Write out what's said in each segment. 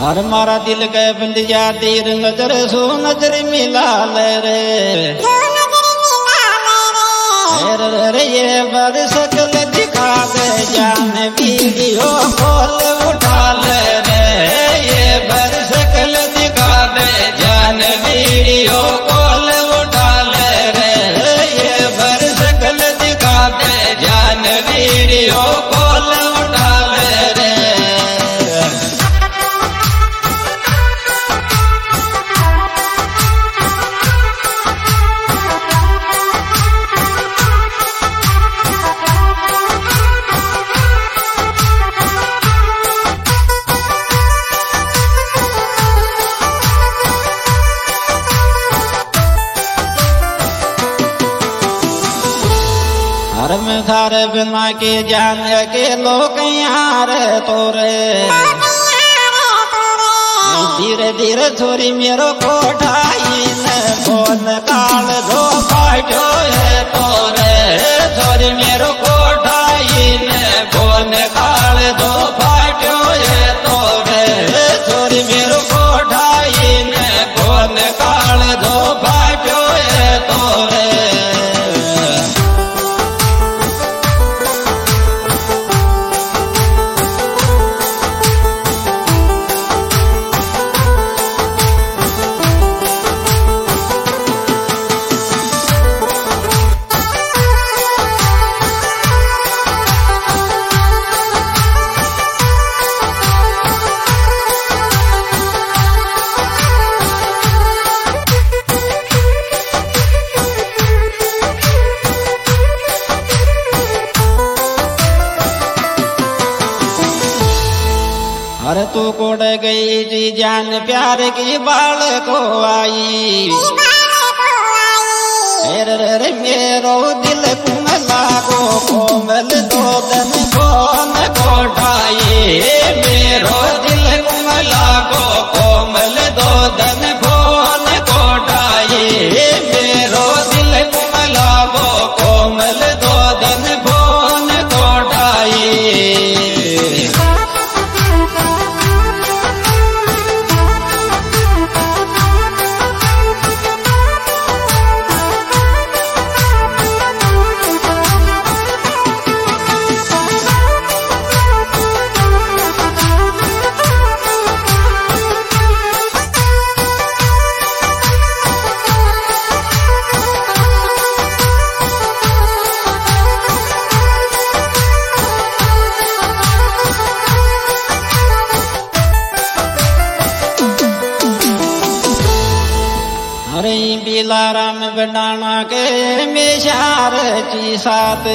हर मारा दिल के बंदिया तीर नजर सो नजर मिला ले रे रे ये बर सकल दिखा दे जान वीडियो कॉल उठा ले रे ये बर सकल दिखा दे जान वीडियो कॉल उठा ले रे ये बर सकल दिखा दे जान वीडियो कॉल उठा ले रे। हर में थारे बिना के जान के लोग यार तोरे धीरे धीरे छोरी मेरो कोठाई न फोन काल दो पाटो है तोरे छोरी मेरो कोठाई न फोन काल दो पाटो है तोरे छोरी मेरो कोठाई न फोन काल दो पाटो है तोरे। अरे तू कोड़ गई जी जान प्यार की बाल को आई रे मेरो दिल कुमला को कोमल दो दन कौन कोठाई मेरो दिल कुमला को कोमल दो दन कौन कोठाई मेरो दिल कुमला को कोमल दो दन कौन कोठाई। अरे बिलाराम बनाना के मेशार की साथ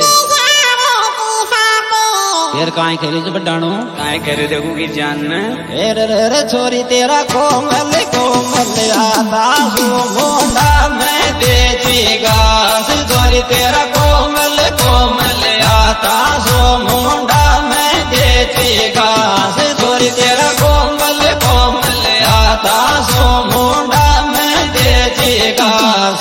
फिर काहे खेली जो बडाणो काहे करे देखो की जान रे छोरी तेरा कोमल कोमल आता सो मोंडा में देती घास छोरी तेरा कोमल कोमल आता सो मोंडा में देती घास छोरी तेरा कोमल कोमल आता सो मोंडा में देती घास।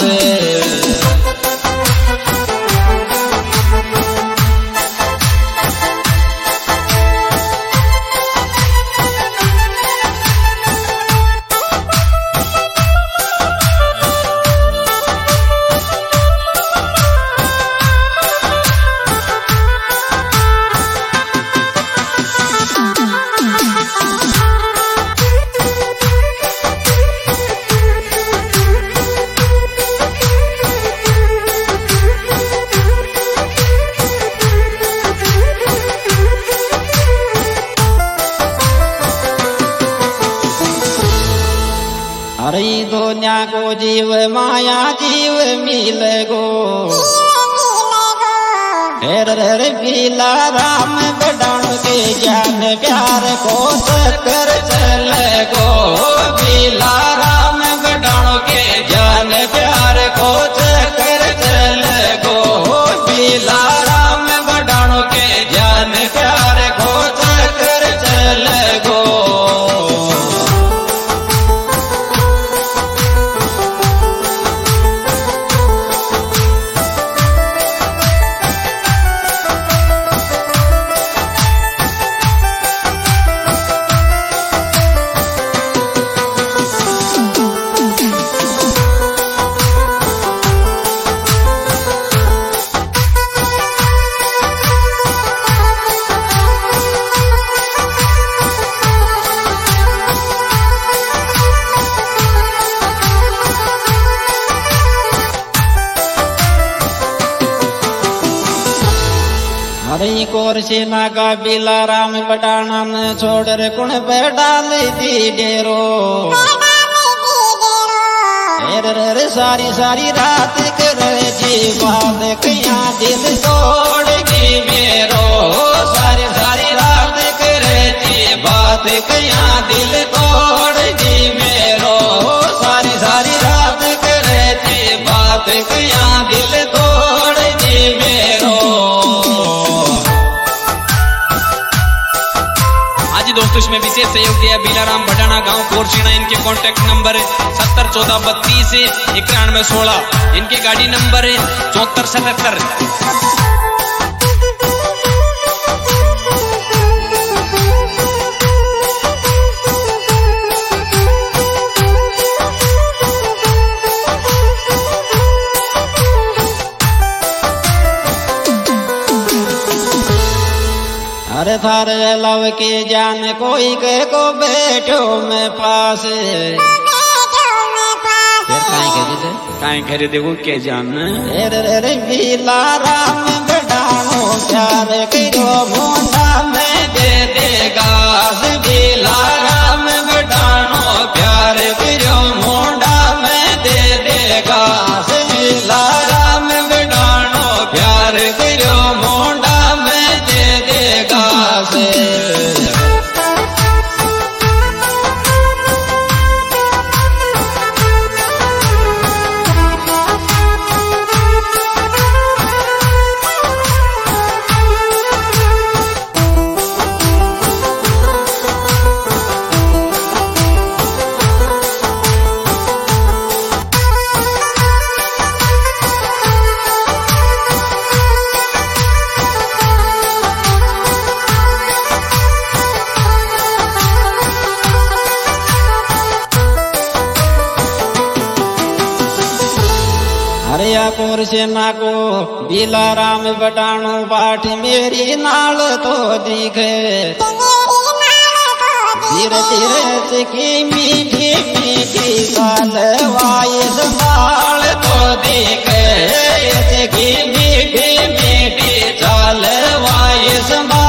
अरे दुनिया को जीव माया जीव मिल गो रे पीला राम बडाण के जान प्यार को चक्कर चल गो पीला राम बडाण के जान प्यार को चक्कर चल गो पीला राम बडाण के जान प्यार को चक्कर चल गो। कोरसी नागा बिला राम बटाना न छोड़ रे कुण पे डाल दी डेरो रे सारी सारी रात करे जी बात कया दिल तोड़गी मेरो सारी सारी रात करे जी बात कया दिल तोड़गी मेरो सारी सारी रात करे जी बात कया दिल तोड़गी मेरो। दोस्तों इसमें विशेष सहयोग दिया बीलाराम भटाना गांव कोरसीना। इनके कॉन्टैक्ट नंबर है 701432 9116। इनके गाड़ी नंबर है 7477। अरे थारे लव के जान कोई के को बैठो में पास काहे करे देखो के जान रे बीला राम बटानो प्यार करो मोंडा में दे देगा बीला राम बटानो प्यार करो मोंडा में दे देगा बीला राम बटानो प्यार करो मोंडा में दे देगा से। हरिया कोरसेना को बीला राम बटानो बाट मेरी नाल तो दिखे धीरे धीरे सिकी मीठी मीठी सालवाई संभाल तो दिखे सिकी मीठी मीठी सालवाई संभाल